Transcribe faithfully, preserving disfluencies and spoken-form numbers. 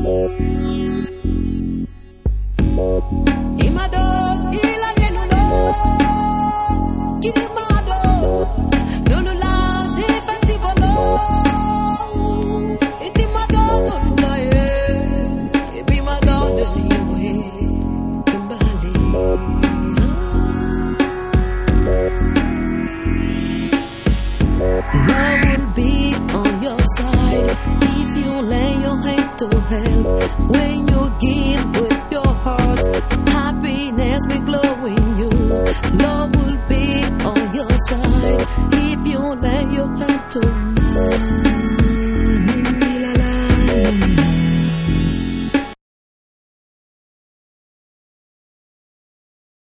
When you give with your heart, happiness will glow in you. Love will be on your side if you lay your hand to me.